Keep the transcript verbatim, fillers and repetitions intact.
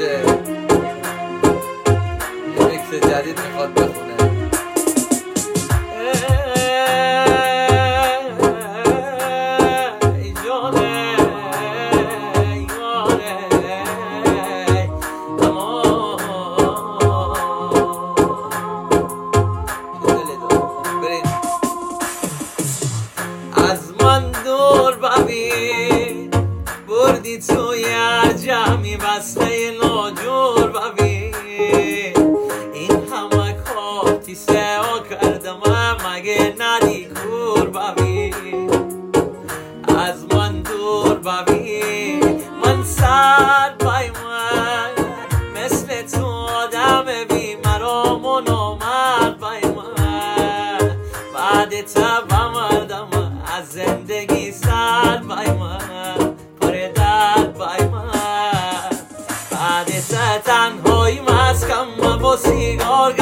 باشه. یه میکس جدید میخواد بخونه. از من دور ببین بردی توی هر جمعی بسته ناجور ببین این همه کارتی سوا کردم مگه ندی کور ببین از من دور ببین من سر بای من مثل تو آدم بی مرام و نامرد بای من بعد تبا مردم از زندگی سر بای من پر درد بای من بعد تنهایی مسکم با سیگار